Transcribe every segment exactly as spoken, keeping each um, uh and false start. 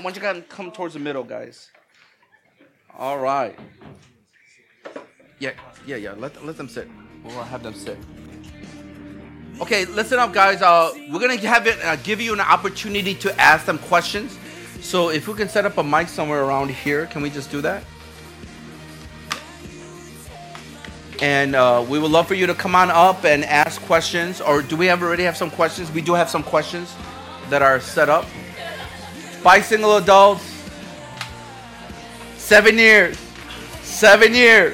come on, you gotta come towards the middle, guys. All right. Yeah, yeah, yeah. Let let them sit. We'll have them sit. Okay, listen up, guys. Uh, we're gonna have it uh, give you an opportunity to ask them questions. So if we can set up a mic somewhere around here, can we just do that? And uh, we would love for you to come on up and ask questions. Or do we have already have some questions? We do have some questions that are set up. By single adults. Seven years. Seven years.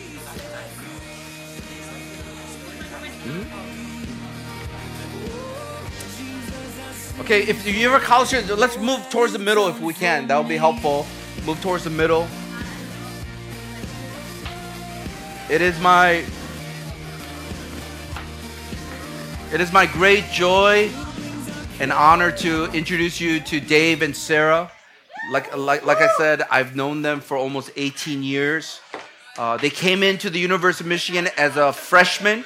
Okay, if you're a college student, let's move towards the middle if we can. That would be helpful. Move towards the middle. It is my it is my great joy and honor to introduce you to Dave and Sarah. Like like like I said, I've known them for almost eighteen years. Uh, they came into the University of Michigan as a freshman.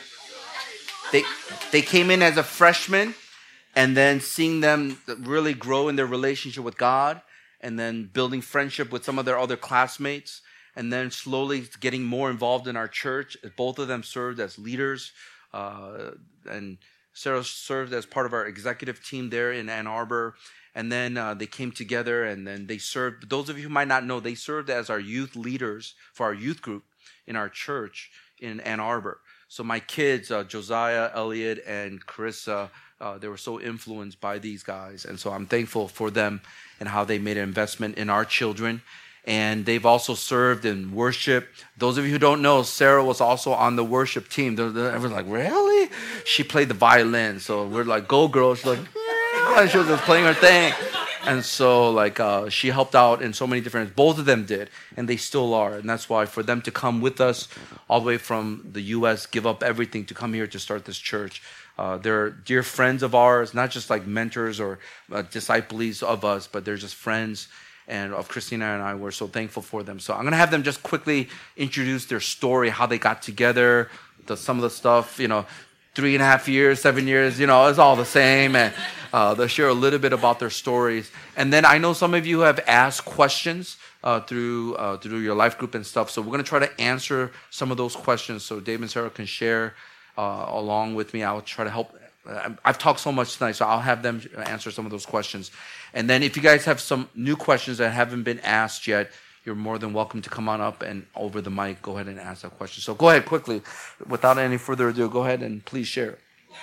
They they came in as a freshman. And then seeing them really grow in their relationship with God, and then building friendship with some of their other classmates, and then slowly getting more involved in our church. Both of them served as leaders, uh, and Sarah served as part of our executive team there in Ann Arbor. And then uh, they came together, and then they served. Those of you who might not know, they served as our youth leaders for our youth group in our church in Ann Arbor. So my kids, uh, Josiah, Elliot, and Carissa, Uh, they were so influenced by these guys. And so I'm thankful for them and how they made an investment in our children. And they've also served in worship. Those of you who don't know, Sarah was also on the worship team. Everyone's like, really? She played the violin. So we're like, go girl. She's like, yeah. She was just playing her thing. And so like uh, she helped out in so many different, both of them did. And they still are. And that's why for them to come with us all the way from the U S, give up everything to come here to start this church. Uh, they're dear friends of ours, not just like mentors or uh, disciples of us, but they're just friends and of Christina and I. We're so thankful for them. So I'm going to have them just quickly introduce their story, how they got together, the, some of the stuff, you know, three and a half years, seven years, you know, it's all the same. And uh, they'll share a little bit about their stories. And then I know some of you have asked questions uh, through uh, through your life group and stuff. So we're going to try to answer some of those questions so Dave and Sarah can share Uh, along with me. I'll try to help. Uh, I've talked so much tonight, so I'll have them answer some of those questions. And then if you guys have some new questions that haven't been asked yet, you're more than welcome to come on up and over the mic, go ahead and ask that question. So go ahead quickly. Without any further ado, go ahead and please share.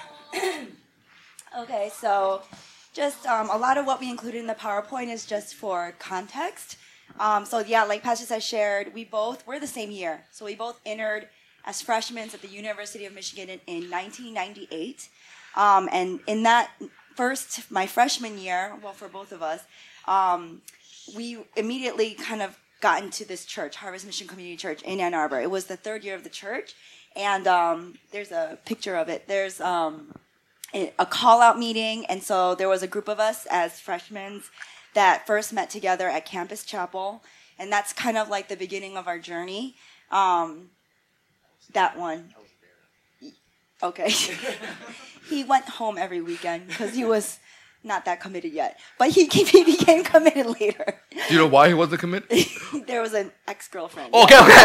Okay, so just um, a lot of what we included in the PowerPoint is just for context. Um, so yeah, like Pastor said, shared, we both, we're the same year. So we both entered as freshmen at the University of Michigan in, in nineteen ninety-eight. Um, and in that first, my freshman year, well, for both of us, um, we immediately kind of got into this church, Harvest Mission Community Church in Ann Arbor. It was the third year of the church. And um, there's a picture of it. There's um, a call-out meeting. And so there was a group of us as freshmen that first met together at Campus Chapel. And that's kind of like the beginning of our journey. Um, That one. Okay. He went home every weekend because he was not that committed yet. But he, he became committed later. Do you know why he wasn't committed? There was an ex-girlfriend. Okay, okay.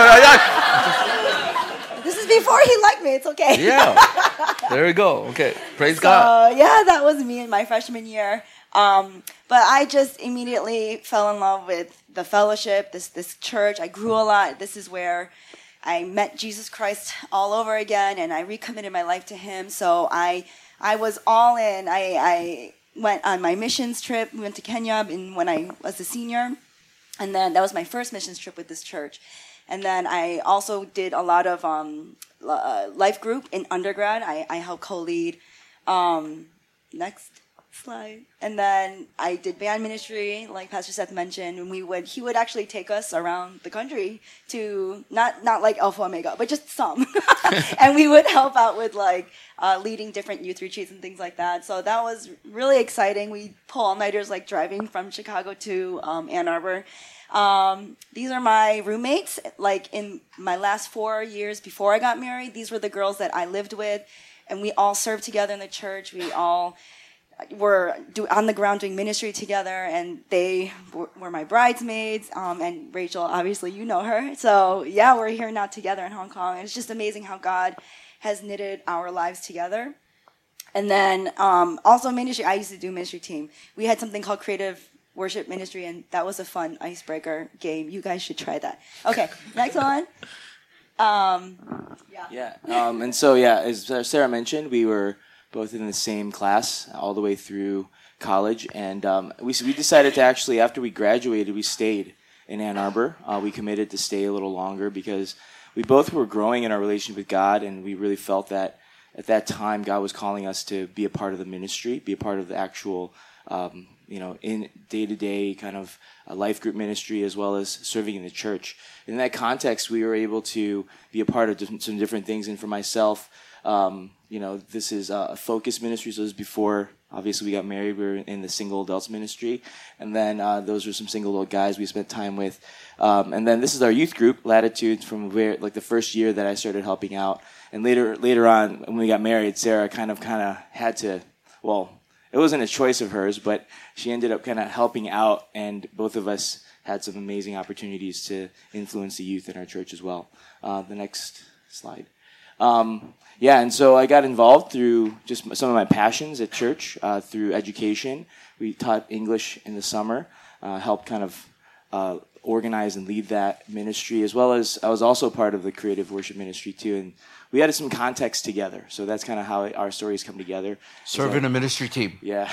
This is before he liked me. It's okay. Yeah. There we go. Okay. Praise so, God. Yeah, that was me in my freshman year. Um, but I just immediately fell in love with the fellowship, this this church. I grew a lot. This is where I met Jesus Christ all over again, and I recommitted my life to him. So I I was all in. I, I went on my missions trip. We went to Kenya in, when I was a senior. And then that was my first missions trip with this church. And then I also did a lot of um, uh, life group in undergrad. I, I helped co-lead. Um, next slide. And then I did band ministry, like Pastor Seth mentioned, and we would he would actually take us around the country to not not like Alpha Omega, but just some, and we would help out with like uh, leading different youth retreats and things like that. So that was really exciting. We pull all nighters like driving from Chicago to um, Ann Arbor. Um, these are my roommates. Like in my last four years before I got married, these were the girls that I lived with, and we all served together in the church. We all were do, on the ground doing ministry together, and they w- were my bridesmaids. Um, and Rachel, obviously, you know her. So yeah, we're here now together in Hong Kong. And it's just amazing how God has knitted our lives together. And then um, also ministry, I used to do ministry team. We had something called Creative Worship Ministry, and that was a fun icebreaker game. You guys should try that. Okay, next one. Um, yeah. Yeah. Um, and so, yeah, as Sarah mentioned, we were both in the same class all the way through college. And um, we, we decided to actually, after we graduated, we stayed in Ann Arbor. Uh, we committed to stay a little longer because we both were growing in our relationship with God, and we really felt that at that time God was calling us to be a part of the ministry, be a part of the actual, um, you know, in day-to-day kind of a life group ministry as well as serving in the church. In that context, we were able to be a part of different, some different things. And for myself, um, you know, this is a focus ministry. So this is before, obviously, we got married. We were in the single adults ministry. And then uh, those were some single adult guys we spent time with. Um, and then this is our youth group, Latitude, from where, like the first year that I started helping out. And later later on, when we got married, Sarah kind of kind of had to, well, it wasn't a choice of hers, but she ended up kind of helping out, and both of us had some amazing opportunities to influence the youth in our church as well. Uh, the next slide. Um, yeah, and so I got involved through just some of my passions at church, uh, through education. We taught English in the summer, uh, helped kind of uh, organize and lead that ministry, as well as I was also part of the creative worship ministry too, and we had some context together. So that's kind of how our stories come together. Serving so, a ministry team. Yeah.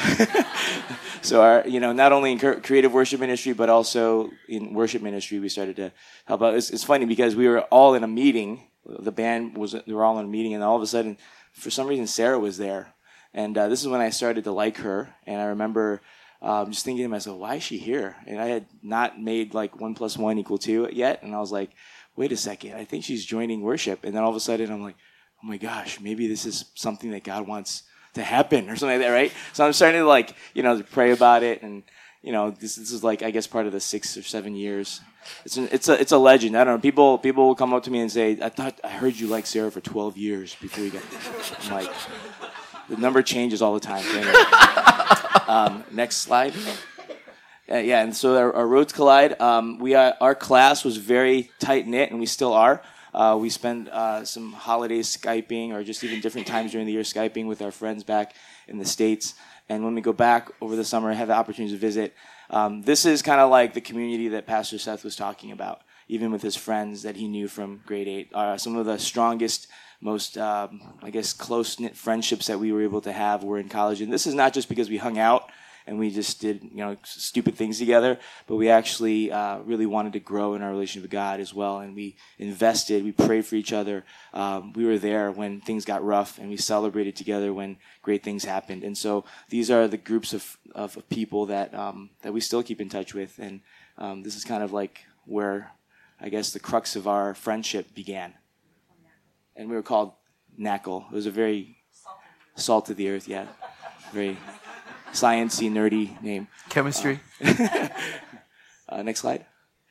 So our, you know, not only in creative worship ministry, but also in worship ministry, we started to help out. It's, it's funny because we were all in a meeting. The band was, we were all in a meeting, and all of a sudden, for some reason, Sarah was there. And uh, this is when I started to like her. And I remember um, just thinking to myself, why is she here? And I had not made like one plus one equal two yet. And I was like, wait a second, I think she's joining worship. And then all of a sudden, I'm like, oh my gosh, maybe this is something that God wants to happen or something like that, right? So I'm starting to like, you know, pray about it. And, you know, this, this is like, I guess, part of the six or seven years. It's an, it's a it's a legend. I don't know. People people will come up to me and say, I thought I heard you like Sarah for twelve years before you got. I'm like, the number changes all the time. So anyway. um, next slide. Uh, yeah, and so our, our roads collide. Um, we are, our class was very tight knit, and we still are. Uh, we spend uh, some holidays Skyping, or just even different times during the year Skyping with our friends back in the States. And when we go back over the summer, have the opportunity to visit. Um, this is kind of like the community that Pastor Seth was talking about, even with his friends that he knew from grade eight. Uh, some of the strongest, most, um, I guess, close-knit friendships that we were able to have were in college. And this is not just because we hung out and we just did, you know, stupid things together, but we actually uh, really wanted to grow in our relationship with God as well. And we invested, we prayed for each other. Um, we were there when things got rough, and we celebrated together when great things happened. And so these are the groups of, of, of people that um, that we still keep in touch with. And um, this is kind of like where, I guess, the crux of our friendship began. And we were called N A C L. It was a very salt of the earth, yeah. Very science-y, nerdy name. Chemistry. Uh, uh, next slide.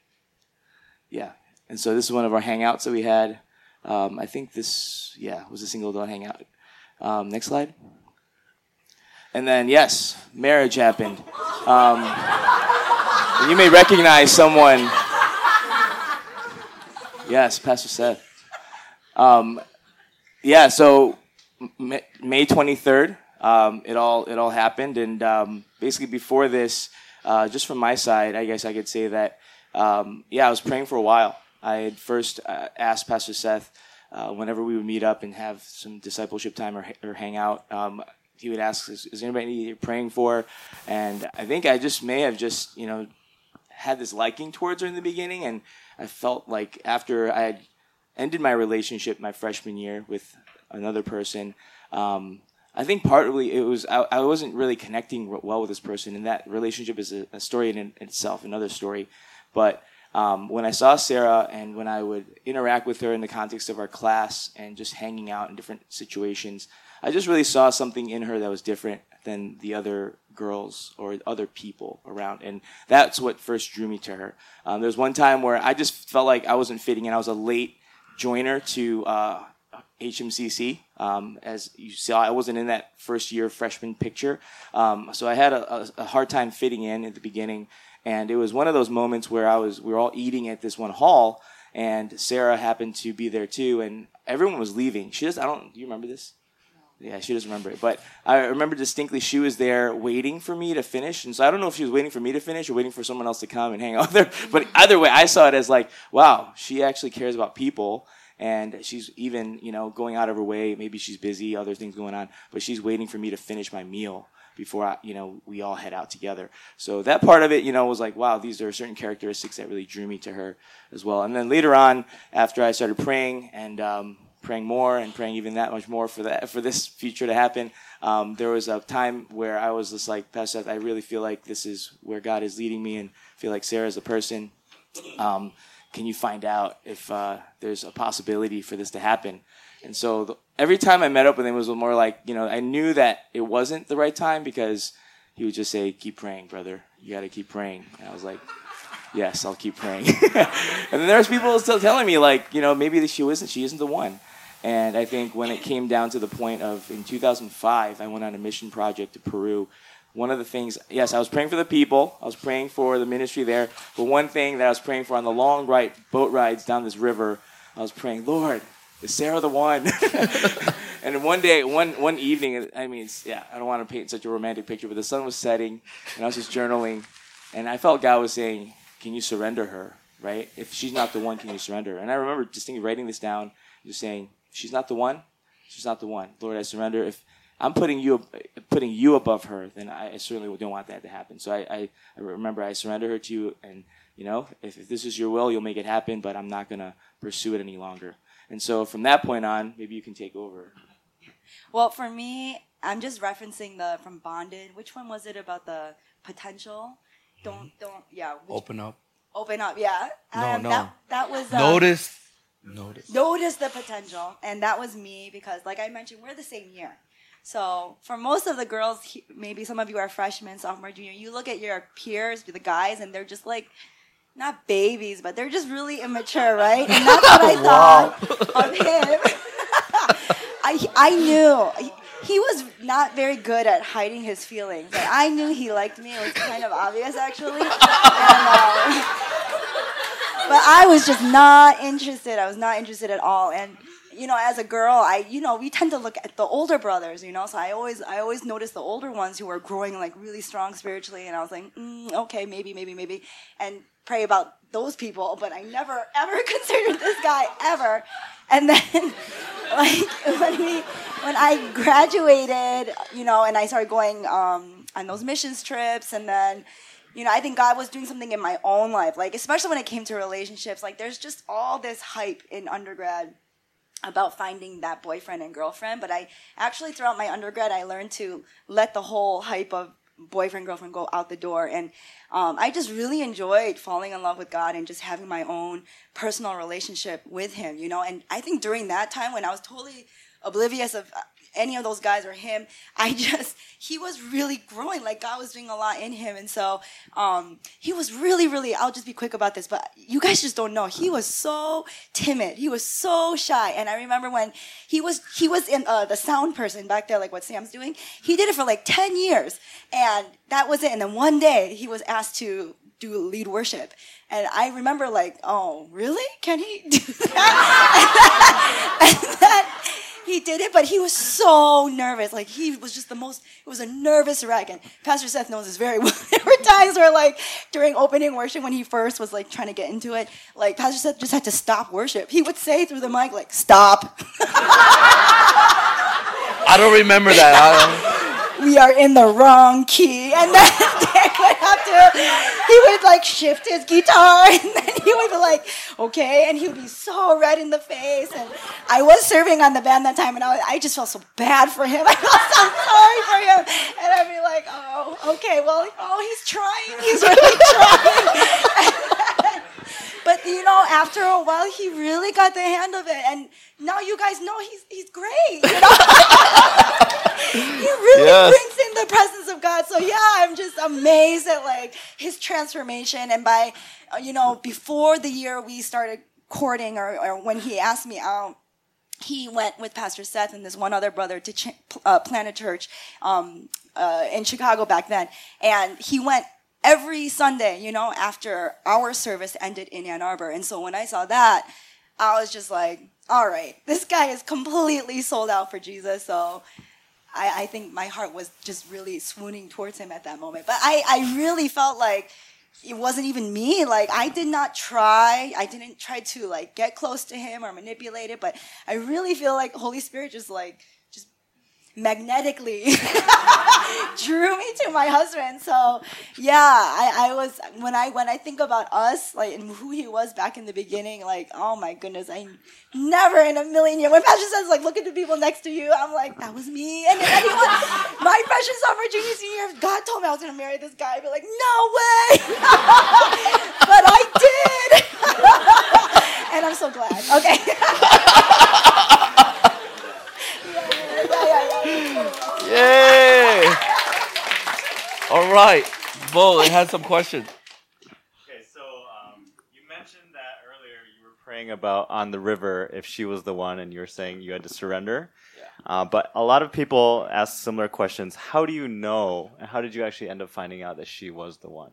Yeah. And so this is one of our hangouts that we had. Um, I think this, yeah, was a single adult hangout. Um, next slide. And then, yes, marriage happened. Um, and you may recognize someone. Yes, Pastor Seth. Um, yeah, so May twenty-third. Um, it all it all happened, and um, basically before this, uh, just from my side, I guess I could say that um, yeah, I was praying for a while. I had first uh, asked Pastor Seth uh, whenever we would meet up and have some discipleship time or, or hang out. Um, he would ask, "Is, is anybody you're praying for?" And I think I just may have just you know had this liking towards her in the beginning, and I felt like after I had ended my relationship my freshman year with another person. Um, I think partly it was I, I wasn't really connecting well with this person, and that relationship is a, a story in, in itself, another story. But um, when I saw Sarah and when I would interact with her in the context of our class and just hanging out in different situations, I just really saw something in her that was different than the other girls or other people around, and that's what first drew me to her. Um, there was one time where I just felt like I wasn't fitting in. I was a late joiner to uh, H M C C. Um, as you saw, I wasn't in that first year freshman picture. Um, so I had a, a, a hard time fitting in at the beginning. And it was one of those moments where I was, we were all eating at this one hall, and Sarah happened to be there too, and everyone was leaving. She just, I don't, do you remember this? Yeah, she doesn't remember it. But I remember distinctly she was there waiting for me to finish. And so I don't know if she was waiting for me to finish or waiting for someone else to come and hang out there. But either way, I saw it as like, wow, she actually cares about people. And she's even, you know, going out of her way. Maybe she's busy, other things going on. But she's waiting for me to finish my meal before, I, you know, we all head out together. So that part of it, you know, was like, wow, these are certain characteristics that really drew me to her as well. And then later on, after I started praying and um, praying more and praying even that much more for that for this future to happen, um, there was a time where I was just like, Pastor Seth, I really feel like this is where God is leading me, and feel like Sarah's the person. Um, can you find out if uh, there's a possibility for this to happen? And so the, every time I met up with him, it was more like, you know, I knew that it wasn't the right time, because he would just say, keep praying, brother. You got to keep praying. And I was like, yes, I'll keep praying. And then there's people still telling me, like, you know, maybe she isn't, she isn't the one. And I think when it came down to the point of, in two thousand five, I went on a mission project to Peru. One of the things, yes, I was praying for the people. I was praying for the ministry there. But one thing that I was praying for on the long right boat rides down this river, I was praying, Lord, is Sarah the one? And one day, one one evening, I mean, it's, yeah, I don't want to paint such a romantic picture, but the sun was setting, and I was just journaling, and I felt God was saying, can you surrender her, right? If she's not the one, can you surrender her? And I remember distinctly writing this down, just saying, she's not the one, she's not the one. Lord, I surrender. If I'm putting you putting you above her, then I certainly don't want that to happen. So I, I, I remember I surrender her to you, and, you know, if, if this is your will, you'll make it happen, but I'm not going to pursue it any longer. And so from that point on, maybe you can take over. Well, for me, I'm just referencing the from Bonded. Which one was it about the potential? Don't, don't, yeah. Which, Open up. Open up, yeah. No, um, no. That, that was... Uh, Notice. Notice. Notice the potential. And that was me, because like I mentioned, we're the same year. So for most of the girls, maybe some of you are freshmen, sophomore, junior, you look at your peers, the guys, and they're just like, not babies, but they're just really immature, right? And that's what I thought of him. I I knew he was not very good at hiding his feelings. Like, I knew he liked me. It was kind of obvious, actually. And, uh, but I was just not interested. I was not interested at all. And you know, as a girl, I you know we tend to look at the older brothers. You know, so I always I always noticed the older ones who were growing like really strong spiritually, and I was like, mm, okay, maybe, maybe, maybe, and pray about those people. But I never ever considered this guy ever. And then, like, when we, when I graduated, you know, and I started going um, on those missions trips, and then, you know, I think God was doing something in my own life, like, especially when it came to relationships. Like, there's just all this hype in undergrad about finding that boyfriend and girlfriend. But I actually, throughout my undergrad, I learned to let the whole hype of boyfriend, girlfriend go out the door. And um, I just really enjoyed falling in love with God and just having my own personal relationship with him, you know. And I think during that time when I was totally oblivious of any of those guys or him, I just, he was really growing, like God was doing a lot in him. And so um, he was really, really, I'll just be quick about this, but you guys just don't know. He was so timid. He was so shy. And I remember when he was, he was in uh, the sound person back there, like what Sam's doing. He did it for like ten years. And that was it. And then one day he was asked to do lead worship. And I remember like, oh, really? Can he do that? and then, he did it, but he was so nervous. Like, he was just the most, it was a nervous wreck. And Pastor Seth knows this very well. There were times where, like, during opening worship, when he first was, like, trying to get into it, like, Pastor Seth just had to stop worship. He would say through the mic, like, stop. I don't remember that. I don't... We are in the wrong key. And then Dick would have to, he would like shift his guitar, and then he would be like, okay, and he would be so red in the face. And I was serving on the band that time, and I, was, I just felt so bad for him. I felt so sorry for him. And I'd be like, oh, okay, well, oh, he's trying. He's really trying. But, you know, after a while, he really got the hand of it. And now you guys know he's he's great. You know? He really yes. brings in the presence of God. So, yeah, I'm just amazed at, like, his transformation. And by, uh, you know, before the year we started courting, or, or when he asked me out, he went with Pastor Seth and this one other brother to ch- uh, plant a church um, uh, in Chicago back then. And he went every Sunday, you know, after our service ended in Ann Arbor. And so when I saw that, I was just like, all right, this guy is completely sold out for Jesus. So I, I think my heart was just really swooning towards him at that moment. But I, I really felt like it wasn't even me. Like, I did not try. I didn't try to, like, get close to him or manipulate it. But I really feel like Holy Spirit just, like, just magnetically drew me to my husband. So, yeah, I, I was, when I when I think about us, like, and who he was back in the beginning, like, oh, my goodness, I never in a million years. When Pastor says, like, look at the people next to you, I'm like, that was me. And then anyone, my freshman, sophomore, junior, senior, if God told me I was going to marry this guy, I'd be like, no way. But I did. And I'm so glad. Okay. Yay! All right, Bo, it has some questions. Okay, so um, you mentioned that earlier you were praying about on the river if she was the one, and you were saying you had to surrender. Yeah. Uh, but a lot of people ask similar questions. How do you know, and how did you actually end up finding out that she was the one?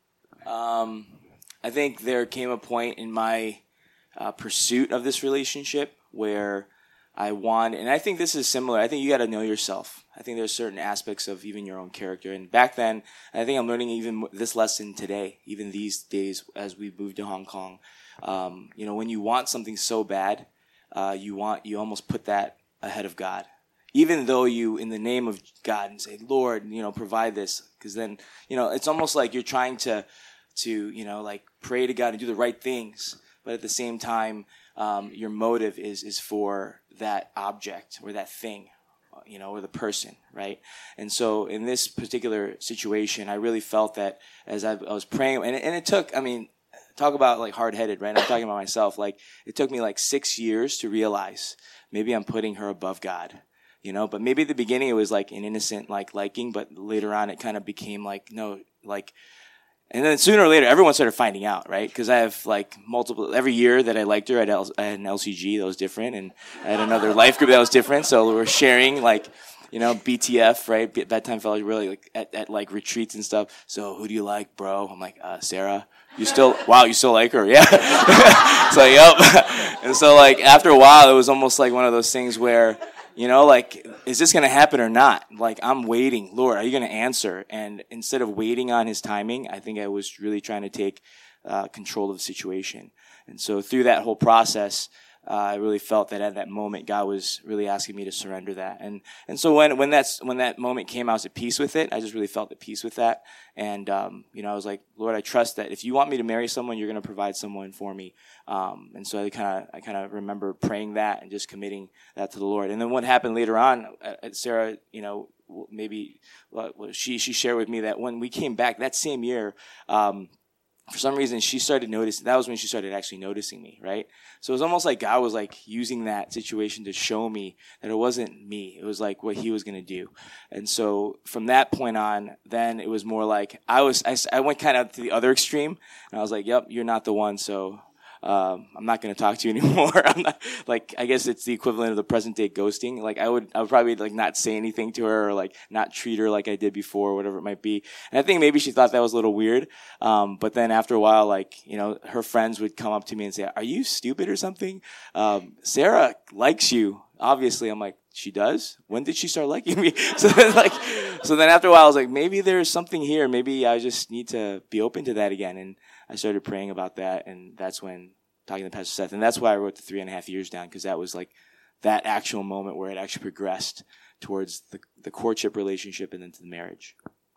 Um, I think there came a point in my uh, pursuit of this relationship where I want, and I think this is similar. I think you got to know yourself. I think there's certain aspects of even your own character. And back then, I think I'm learning even this lesson today, even these days as we moved to Hong Kong. Um, you know, when you want something so bad, uh, you want, you almost put that ahead of God. Even though you, in the name of God, and say, Lord, you know, provide this. Because then, you know, it's almost like you're trying to, to, you know, like pray to God and do the right things. But at the same time, um, your motive is, is for that object or that thing, you know, or the person, right? And so in this particular situation, I really felt that as I, I was praying, and it, and it took, I mean, talk about like hard-headed, right? I'm talking about myself. Like, it took me like six years to realize maybe I'm putting her above God, you know? But maybe at the beginning it was like an innocent like liking, but later on it kind of became like, no, like, and then sooner or later, everyone started finding out, right? Because I have like multiple, every year that I liked her, I had, L, I had an L C G that was different, and I had another life group that was different. So we were sharing like, you know, B T F, right? Bedtime Fellows, really like at, at like retreats and stuff. So who do you like, bro? I'm like, uh, Sarah. You still, wow, you still like her? Yeah. So, yep. And so like after a while, it was almost like one of those things where, you know, like, is this going to happen or not? Like, I'm waiting. Lord, are you going to answer? And instead of waiting on his timing, I think I was really trying to take uh, control of the situation. And so through that whole process, uh, I really felt that at that moment, God was really asking me to surrender that. And and so when when that's when that moment came, I was at peace with it. I just really felt at peace with that. And, um, you know, I was like, Lord, I trust that if you want me to marry someone, you're going to provide someone for me. Um, and so I kind of, I kind of remember praying that and just committing that to the Lord. And then what happened later on, uh, Sarah, you know, maybe well, she, she shared with me that when we came back that same year, um, for some reason she started noticing, that was when she started actually noticing me, right? So it was almost like God was like using that situation to show me that it wasn't me. It was like what he was going to do. And so from that point on, then it was more like I was, I, I went kind of to the other extreme, and I was like, yep, you're not the one. So Um, I'm not going to talk to you anymore. I'm not, like, I guess it's the equivalent of the present day ghosting. Like, I would, I would probably like not say anything to her or like not treat her like I did before, or whatever it might be. And I think maybe she thought that was a little weird. Um, but then after a while, like, you know, her friends would come up to me and say, "Are you stupid or something? Um, Sarah likes you." Obviously, I'm like, "She does? When did she start liking me?" So then, like, so then after a while, I was like, maybe there's something here. Maybe I just need to be open to that again. And I started praying about that, and that's when talking to Pastor Seth, and that's why I wrote the three and a half years down, because that was like that actual moment where it actually progressed towards the, the courtship relationship and then to the marriage.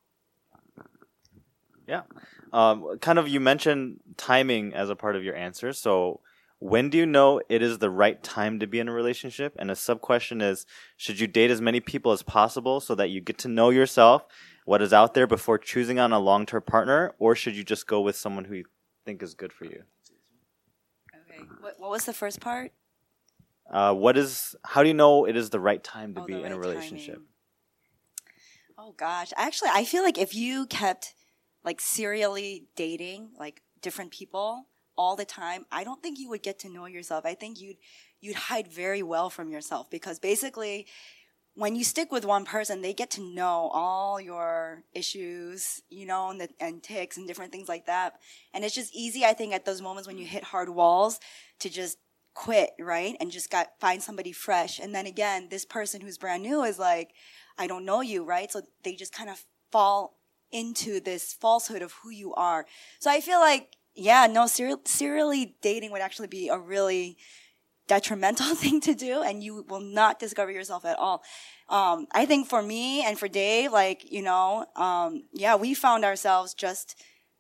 Yeah. Um, kind of, you mentioned timing as a part of your answer. So when do you know it is the right time to be in a relationship? And a sub question is, should you date as many people as possible so that you get to know yourself, what is out there before choosing on a long-term partner, or should you just go with someone who you think is good for you? Okay. What, what was the first part? Uh, what is? How do you know it is the right time to oh, be in right a relationship? Timing. Oh gosh, actually, I feel like if you kept like serially dating like different people all the time, I don't think you would get to know yourself. I think you'd you'd hide very well from yourself, because basically when you stick with one person, they get to know all your issues, you know, and, the, and tics and different things like that. And it's just easy, I think, at those moments when you hit hard walls to just quit, right? And just got find somebody fresh. And then again, this person who's brand new is like, I don't know you, right? So they just kind of fall into this falsehood of who you are. So I feel like, yeah, no, ser- serially dating would actually be a really detrimental thing to do, and you will not discover yourself at all. Um, I think for me and for Dave, like, you know, um, yeah, we found ourselves just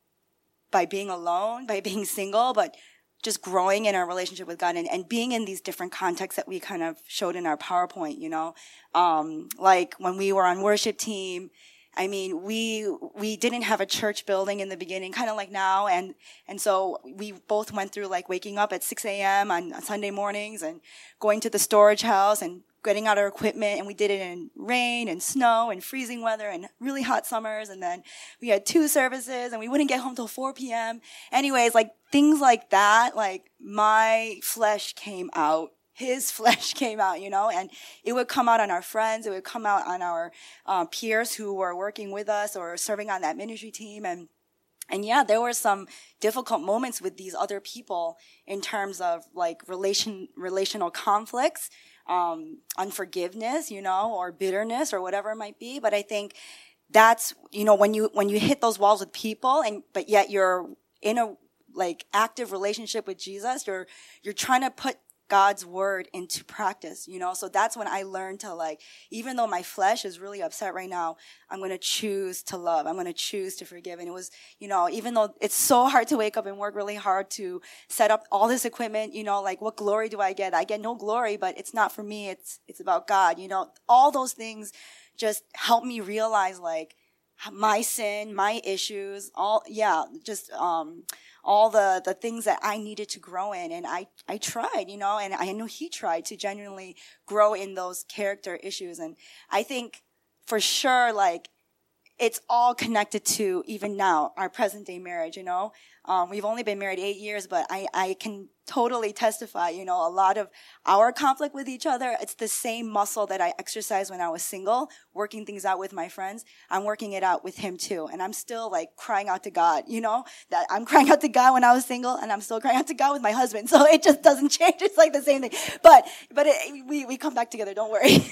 by being alone, by being single, but just growing in our relationship with God and, and being in these different contexts that we kind of showed in our PowerPoint, you know, um, like when we were on worship team, I mean, we, we didn't have a church building in the beginning, kind of like now. And, and so we both went through like waking up at six a.m. on Sunday mornings and going to the storage house and getting out our equipment. And we did it in rain and snow and freezing weather and really hot summers. And then we had two services and we wouldn't get home till four p.m. Anyways, like things like that, like my flesh came out. His flesh came out, you know, and it would come out on our friends. It would come out on our um, peers who were working with us or serving on that ministry team. And, and yeah, there were some difficult moments with these other people in terms of like relation, relational conflicts, um, unforgiveness, you know, or bitterness or whatever it might be. But I think that's, you know, when you, when you hit those walls with people and, but yet you're in a like active relationship with Jesus, you're, you're trying to put God's word into practice, you know? So that's when I learned to like, even though my flesh is really upset right now, I'm going to choose to love. I'm going to choose to forgive. And it was, you know, even though it's so hard to wake up and work really hard to set up all this equipment, you know, like what glory do I get? I get no glory, but it's not for me. It's, it's about God, you know? All those things just help me realize like my sin, my issues, all, yeah, just, um, all the, the things that I needed to grow in. And I, I tried, you know, and I know he tried to genuinely grow in those character issues. And I think for sure, like, it's all connected to even now, our present day marriage, you know. Um, we've only been married eight years, but I, I can totally testify, you know, a lot of our conflict with each other, it's the same muscle that I exercised when I was single, working things out with my friends. I'm working it out with him too. And I'm still like crying out to God, you know, that I'm crying out to God when I was single and I'm still crying out to God with my husband. So it just doesn't change. It's like the same thing. But, but it, we, we come back together. Don't worry.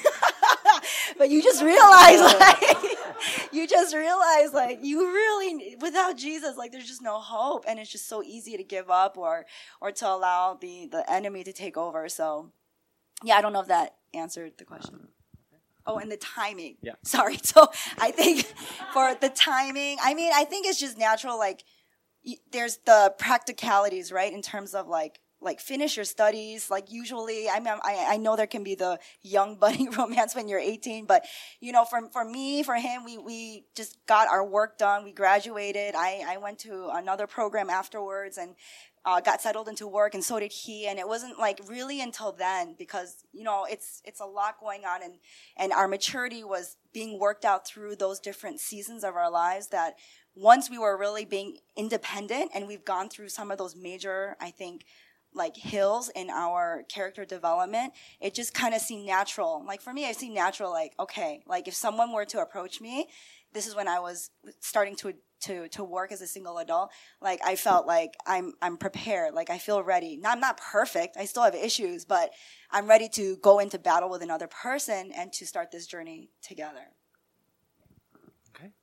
But you just realize like, you just realize like you really, without Jesus, like there's just no hope. And it's just so easy to give up or, or to allow the, the enemy to take over. So yeah, I don't know if that answered the question. Oh, and the timing. Yeah. Sorry. So I think for the timing, I mean, I think it's just natural. Like there's the practicalities, right? In terms of like, like finish your studies. Like usually, I mean, I, I know there can be the young budding romance when you're eighteen, but you know, for, for me, for him, we, we just got our work done. We graduated. I, I went to another program afterwards and, uh, got settled into work, and so did he. And it wasn't like really until then, because, you know, it's, it's a lot going on, and, and our maturity was being worked out through those different seasons of our lives, that once we were really being independent and we've gone through some of those major, I think, like hills in our character development, it just kind of seemed natural. Like for me, I see natural, like, okay, like if someone were to approach me, this is when I was starting to, to, to work as a single adult. Like I felt like I'm, I'm prepared. Like I feel ready. Now, I'm not perfect. I still have issues, but I'm ready to go into battle with another person and to start this journey together. Okay.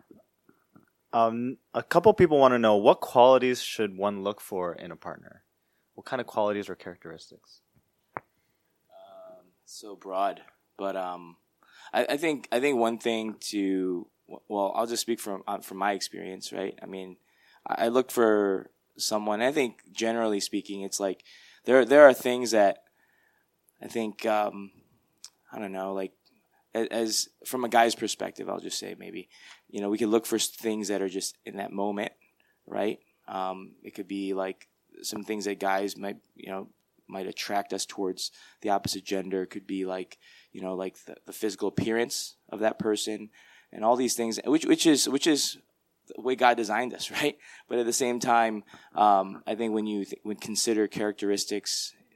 Um, a couple people want to know, what qualities should one look for in a partner? What kind of qualities or characteristics? Um, so broad, but um, I, I think I think one thing to well, I'll just speak from uh, from my experience, right? I mean, I, I look for someone. I think generally speaking, it's like there there are things that I think um, I don't know, like as, as from a guy's perspective, I'll just say maybe you know we could look for things that are just in that moment, right? Um, it could be like some things that guys might, you know, might attract us towards the opposite gender. Could be like, you know, like the, the physical appearance of that person and all these things, which, which is, which is the way God designed us, right? But at the same time, um, I think when you th- when consider characteristics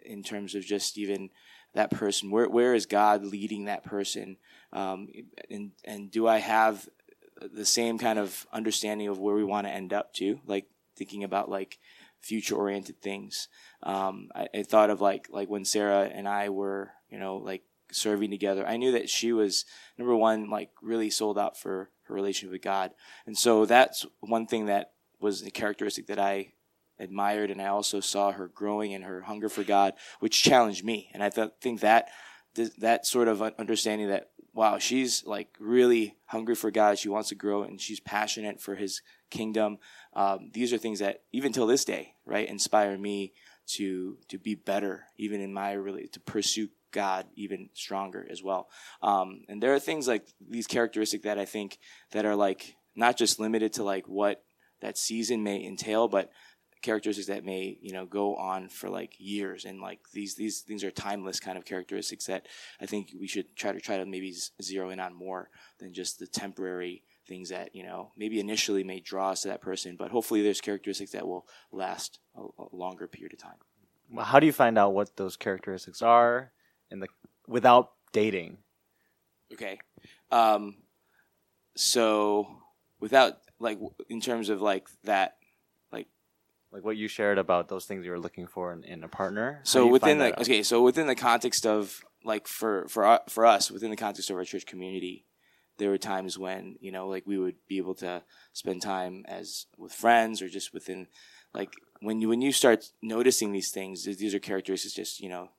in terms of just even that person. Where where is God leading that person? Um, and and do I have the same kind of understanding of where we want to end up to? Like thinking about like future oriented things. Um, I, I thought of like like when Sarah and I were, you know, like serving together. I knew that she was, number one, like really sold out for her relationship with God. And so that's one thing that was a characteristic that I admired, and I also saw her growing in her hunger for God, which challenged me. And I th- think that th- that sort of understanding that, wow, she's like really hungry for God, she wants to grow, and she's passionate for His kingdom. Um, these are things that even till this day, right, inspire me to to be better, even in my really to pursue God even stronger as well. Um, and there are things like these characteristics that I think that are like not just limited to like what that season may entail, but characteristics that may, you know, go on for like years. And like these these things are timeless kind of characteristics that I think we should try to try to maybe z- zero in on more than just the temporary things that, you know, maybe initially may draw us to that person, but hopefully there's characteristics that will last a, a longer period of time. Well, how do you find out what those characteristics are in the without dating? Okay. Um, so without like in terms of like that, like like what you shared about those things you were looking for in, in a partner. How So do you within find the that out? okay, so within the context of like for for u- for us within the context of our church community, there were times when, you know, like we would be able to spend time as with friends or just within like when you when you start noticing these things, these are characteristics just, you know,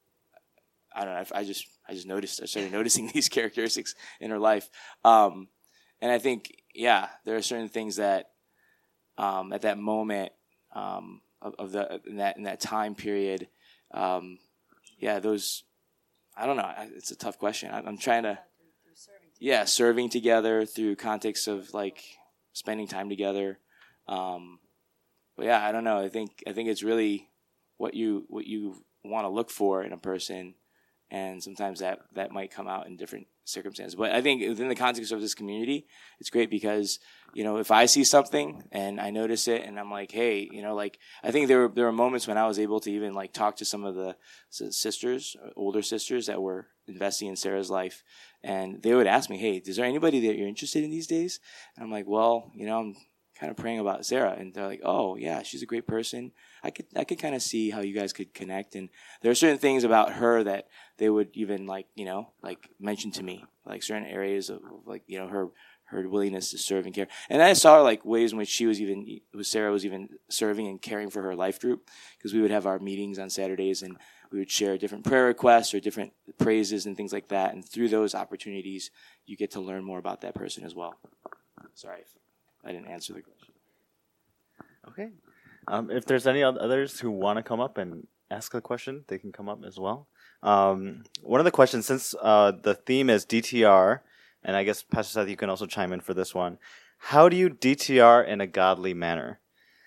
I don't know, if I just I just noticed I started noticing these characteristics in her life. Um and I think yeah, there are certain things that um at that moment um of, of the in that in that time period um yeah, those I don't know, I- it's a tough question. I, I'm trying to yeah, serving together through context of like spending time together. Um, but yeah, I don't know. I think I think it's really what you what you want to look for in a person, and sometimes that that might come out in different circumstances. But I think within the context of this community, it's great because, you know, if I see something and I notice it and I'm like, hey, you know, like I think there were there were moments when I was able to even like talk to some of the s- sisters, older sisters that were investing in Sarah's life, and they would ask me, hey, is there anybody that you're interested in these days? And I'm like, well, you know, I'm kind of praying about Sarah, and they're like, oh yeah, she's a great person. I could I could kind of see how you guys could connect, and there are certain things about her that they would even like, you know, like mention to me, like certain areas of like, you know, her her willingness to serve and care. And I saw like ways in which she was even, Sarah was even serving and caring for her life group, because we would have our meetings on Saturdays and we would share different prayer requests or different praises and things like that. And through those opportunities, you get to learn more about that person as well. Sorry if I didn't answer the question. Okay. Um, if there's any oth- others who want to come up and ask a question, they can come up as well. Um, one of the questions, since uh, the theme is D T R, and I guess Pastor Seth, you can also chime in for this one. How do you D T R in a godly manner?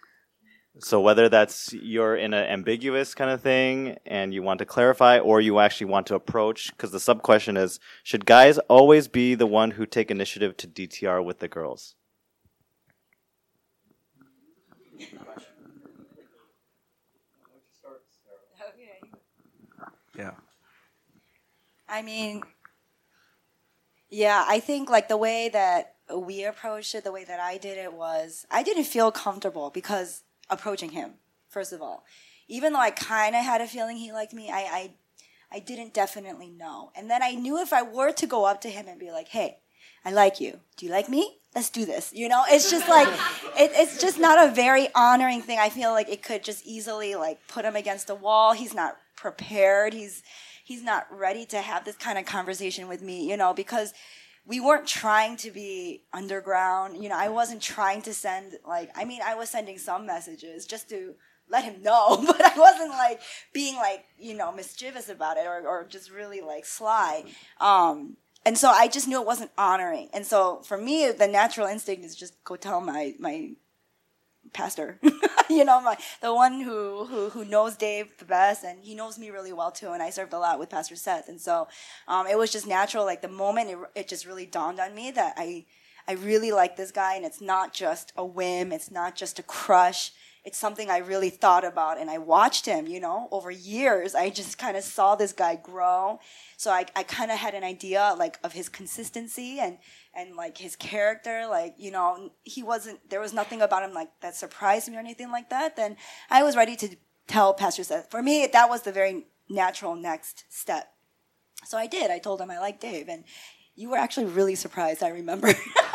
So whether that's you're in an ambiguous kind of thing and you want to clarify, or you actually want to approach, because the sub question is, should guys always be the one who take initiative to D T R with the girls? Yeah. I mean, yeah, I think like the way that we approached it, the way that I did it was, I didn't feel comfortable because approaching him, first of all. Even though I kind of had a feeling he liked me, I, I, I didn't definitely know. And then I knew if I were to go up to him and be like, hey, I like you. Do you like me? Let's do this. You know, it's just like, it, it's just not a very honoring thing. I feel like it could just easily like put him against a wall. He's not prepared. He's, he's not ready to have this kind of conversation with me, you know, because we weren't trying to be underground. You know, I wasn't trying to send like, I mean, I was sending some messages just to let him know, but I wasn't like being like, you know, mischievous about it or, or just really like sly. Um, and so I just knew it wasn't honoring. And so for me, the natural instinct is just go tell my, my pastor, you know, my, the one who, who, who knows Dave the best, and he knows me really well too. And I served a lot with Pastor Seth. And so, um, it was just natural. Like the moment it, it just really dawned on me that I, I really like this guy, and it's not just a whim. It's not just a crush. it's something I really thought about, and I watched him, you know, over years. I just kind of saw this guy grow. So I, I kind of had an idea like of his consistency and, and like his character. Like, you know, he wasn't, there was nothing about him like that surprised me or anything like that. Then I was ready to tell Pastor Seth. For me, that was the very natural next step. So I did. I told him I like Dave, and you were actually really surprised, I remember.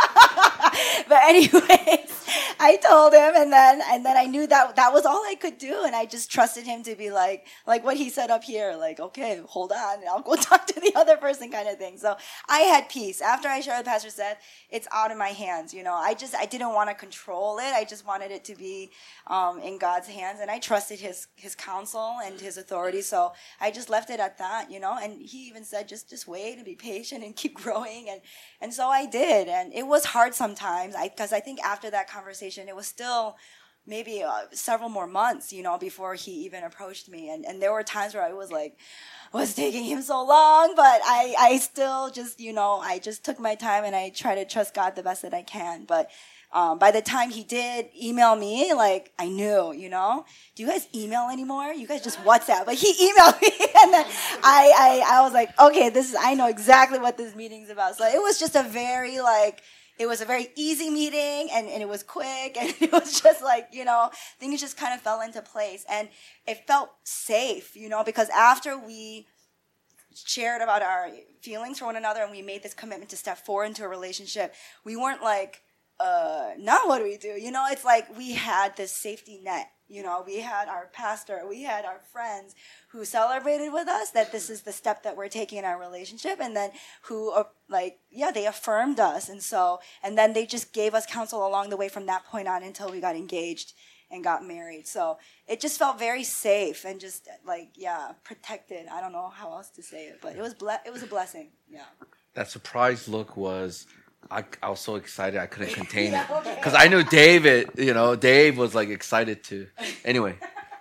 But anyways, I told him, and then and then I knew that that was all I could do, and I just trusted him to be like like what he said up here, like, okay, hold on, I'll go talk to the other person, kind of thing. So I had peace after I shared with Pastor Seth. It's out of my hands, you know. I just I didn't want to control it. I just wanted it to be um, in God's hands, and I trusted his his counsel and his authority. So I just left it at that, you know. And he even said, just just wait and be patient and keep growing, and and so I did, and it was hard sometimes. I because I think after that conversation, it was still maybe uh, several more months, you know, before he even approached me. And, and there were times where I was like, was taking him so long, but I, I still just, you know, I just took my time and I try to trust God the best that I can. But um, by the time he did email me, like, I knew, you know, do you guys email anymore? You guys just WhatsApp. But he emailed me, and then I, I, I was like, okay, this is, I know exactly what this meeting's about. So it was just a very, like, it was a very easy meeting, and, and it was quick, and it was just like, you know, things just kind of fell into place. And it felt safe, you know, because after we shared about our feelings for one another and we made this commitment to step forward into a relationship, we weren't like, uh, now what do we do? You know, it's like we had this safety net. You know, we had our pastor, we had our friends who celebrated with us that this is the step that we're taking in our relationship, and then who, uh, like, yeah, they affirmed us. And so, and then they just gave us counsel along the way from that point on until we got engaged and got married. So it just felt very safe and just, like, yeah, protected. I don't know how else to say it, but it was ble- it was a blessing, yeah. That surprised look was, I, I was so excited I couldn't contain Yeah, it. okay. Because I knew David, you know, Dave was like excited too. Anyway.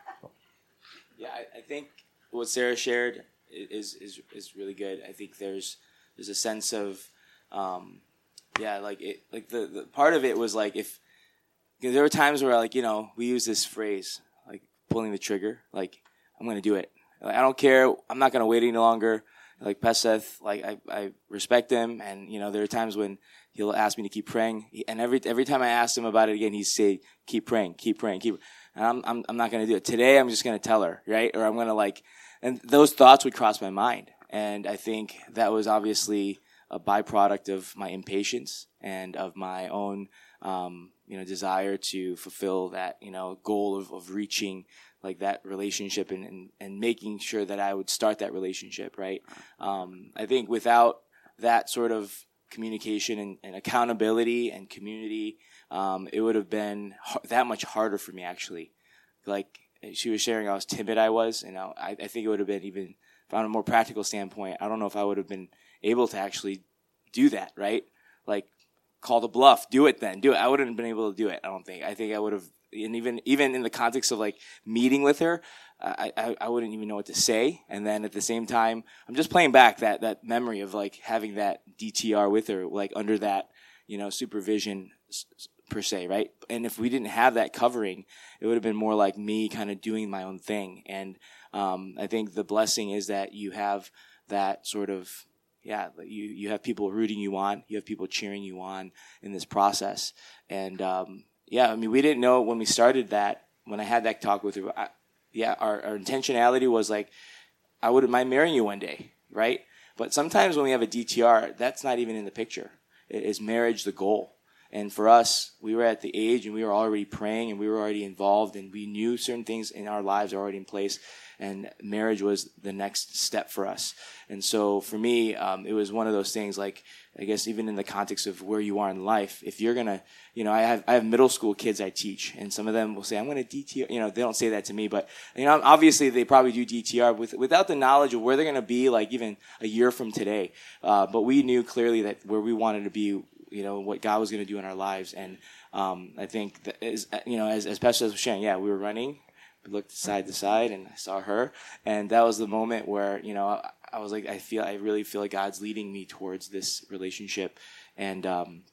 Yeah, I, I think what Sarah shared is is is really good. I think there's there's a sense of, um, yeah, like it, like the, the part of it was like if you know, there were times where like you know we use this phrase like pulling the trigger, like I'm gonna do it. Like, I don't care. I'm not gonna wait any longer. Like Peseth, like I, I respect him, and you know there are times when he'll ask me to keep praying, and every every time I ask him about it again, he'd say, "Keep praying, keep praying, keep." And I'm I'm I'm not gonna do it today. I'm just gonna tell her, right? Or I'm gonna like, and those thoughts would cross my mind, and I think that was obviously a byproduct of my impatience and of my own, um, you know, desire to fulfill that you know goal of of reaching like that relationship and, and, and making sure that I would start that relationship, right? Um, I think without that sort of communication and, and accountability and community, um, it would have been h- that much harder for me, actually. Like she was sharing how timid I was, and I, I think it would have been even, from a more practical standpoint, I don't know if I would have been able to actually do that, right? Like, call the bluff, do it then, do it. I wouldn't have been able to do it, I don't think. I think I would have, and even even in the context of like meeting with her, I, I I wouldn't even know what to say. And then at the same time, I'm just playing back that that memory of like having that D T R with her, like under that you know supervision per se, right? And if we didn't have that covering, it would have been more like me kind of doing my own thing. And um, I think the blessing is that you have that sort of yeah, you you have people rooting you on, you have people cheering you on in this process, and um, yeah, I mean, we didn't know when we started that, when I had that talk with her, I, yeah, our, our intentionality was like, I wouldn't mind marrying you one day, right? But sometimes when we have a D T R, that's not even in the picture. Is marriage the goal? And for us, we were at the age and we were already praying and we were already involved and we knew certain things in our lives are already in place, and marriage was the next step for us. And so for me, um, it was one of those things like, I guess even in the context of where you are in life, if you're going to, you know, I have I have middle school kids I teach, and some of them will say, I'm going to D T R. You know, they don't say that to me, but, you know, obviously they probably do D T R with, without the knowledge of where they're going to be, like even a year from today. Uh, but we knew clearly that where we wanted to be, you know, what God was going to do in our lives. And um, I think, that as, you know, as, as Pastor was sharing, yeah, we were running. We looked side to side, and I saw her. And that was the moment where, you know, I, I was like, I feel, I really feel like God's leading me towards this relationship. And, um,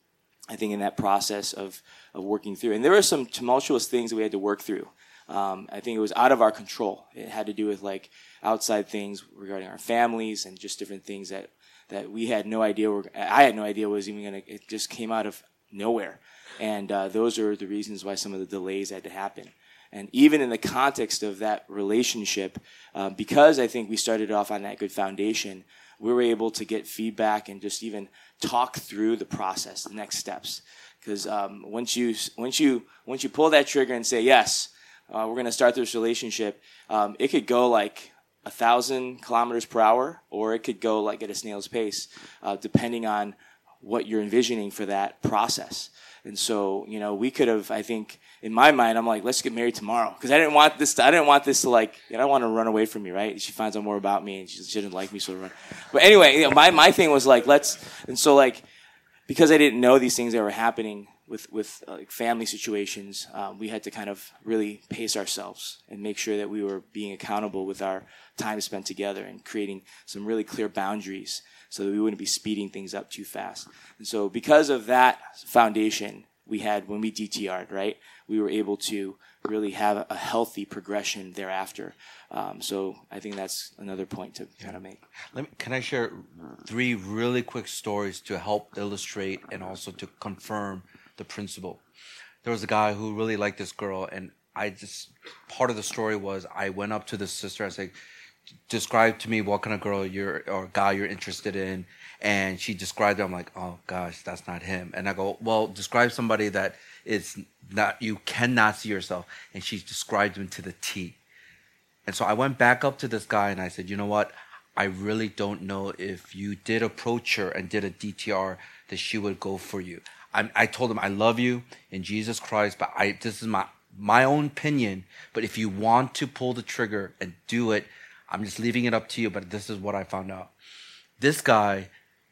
I think in that process of, of working through. And there were some tumultuous things that we had to work through. Um, I think it was out of our control. It had to do with like outside things regarding our families and just different things that, that we had no idea were, I had no idea was even going to, it just came out of nowhere. And uh, those are the reasons why some of the delays had to happen. And even in the context of that relationship, uh, because I think we started off on that good foundation, we were able to get feedback and just even talk through the process, the next steps. Because um, once you once you once you pull that trigger and say yes, uh, we're going to start this relationship, um, it could go like a thousand kilometers per hour, or it could go like at a snail's pace, uh, depending on what you're envisioning for that process. And so, you know, we could have, I think, in my mind, I'm like, let's get married tomorrow. Because I didn't want this to, I didn't want this to like, you know, I don't want to run away from me, right? She finds out more about me and she, she didn't like me, so to run. But anyway, you know, my, my thing was like, let's, and so like, because I didn't know these things that were happening with, with uh, like family situations, um, we had to kind of really pace ourselves and make sure that we were being accountable with our time spent together and creating some really clear boundaries so that we wouldn't be speeding things up too fast. And so because of that foundation we had when we D T R'd, right, we were able to really have a healthy progression thereafter. Um, so I think that's another point to kind of make. Let me, can I share three really quick stories to help illustrate and also to confirm the principle? There was a guy who really liked this girl, and I just, part of the story was I went up to this sister, I said, describe to me what kind of girl you're or guy you're interested in, and she described it. I'm like, oh gosh, that's not him. And I go, well, describe somebody that is not, you cannot see yourself. And she described him to the T. And so I went back up to this guy and I said, you know what, I really don't know if you did approach her and did a D T R that she would go for you. I, I told him I love you in Jesus Christ, but I this is my my own opinion. But if you want to pull the trigger and do it, I'm just leaving it up to you, but this is what I found out. This guy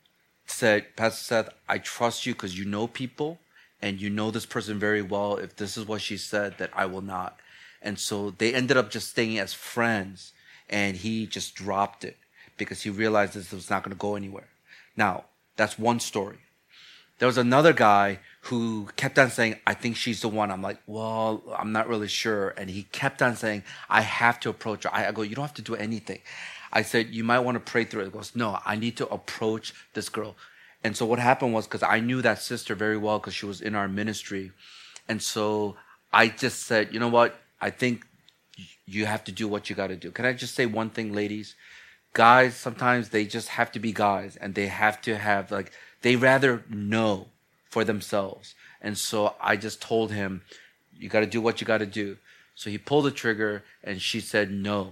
said, Pastor Seth, I trust you because you know people and you know this person very well. If this is what she said, that I will not. And so they ended up just staying as friends, and he just dropped it because he realized this was not going to go anywhere. Now, that's one story. There was another guy who kept on saying, I think she's the one. I'm like, well, I'm not really sure. And he kept on saying, I have to approach her. I, I go, you don't have to do anything. I said, you might want to pray through it. He goes, no, I need to approach this girl. And so what happened was, because I knew that sister very well because she was in our ministry. And so I just said, you know what? I think you have to do what you got to do. Can I just say one thing, ladies? Guys, sometimes they just have to be guys, and they have to have like, they rather know for themselves. And so I just told him, you got to do what you got to do. So he pulled the trigger and she said no.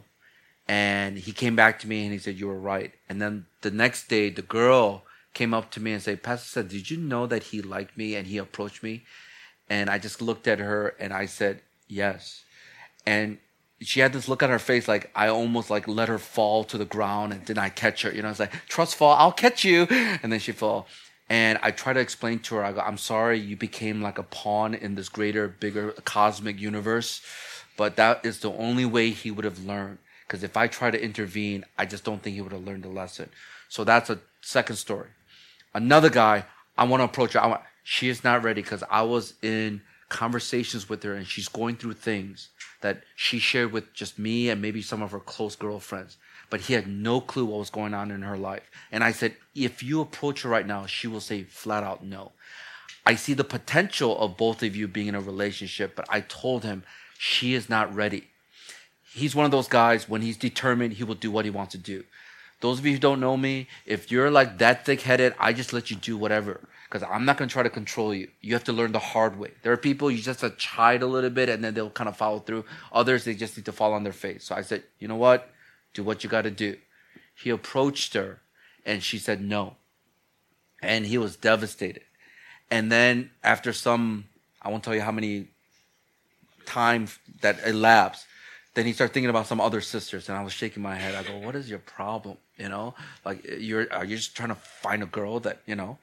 And he came back to me and he said, you were right. And then the next day, the girl came up to me and said, Pastor said, did you know that he liked me and he approached me? And I just looked at her and I said, yes. And she had this look on her face like I almost like let her fall to the ground and then I catch her. You know, I was like, trust fall, I'll catch you. And then she fell. And I try to explain to her, I go, I'm sorry you became like a pawn in this greater, bigger cosmic universe. But that is the only way he would have learned. Because if I try to intervene, I just don't think he would have learned the lesson. So that's a second story. Another guy, I want to approach her. I want, she is not ready because I was in conversations with her and she's going through things that she shared with just me and maybe some of her close girlfriends. But he had no clue what was going on in her life. And I said, if you approach her right now, she will say flat out no. I see the potential of both of you being in a relationship, but I told him she is not ready. He's one of those guys, when he's determined, he will do what he wants to do. Those of you who don't know me, if you're like that thick-headed, I just let you do whatever. Because I'm not going to try to control you. You have to learn the hard way. There are people you just have to chide a little bit and then they'll kind of follow through. Others, they just need to fall on their face. So I said, you know what? Do what you got to do. He approached her and she said no. And he was devastated. And then after some, I won't tell you how many time that elapsed, then he started thinking about some other sisters. And I was shaking my head. I go, what is your problem? You know, like you're, are you just trying to find a girl that, you know,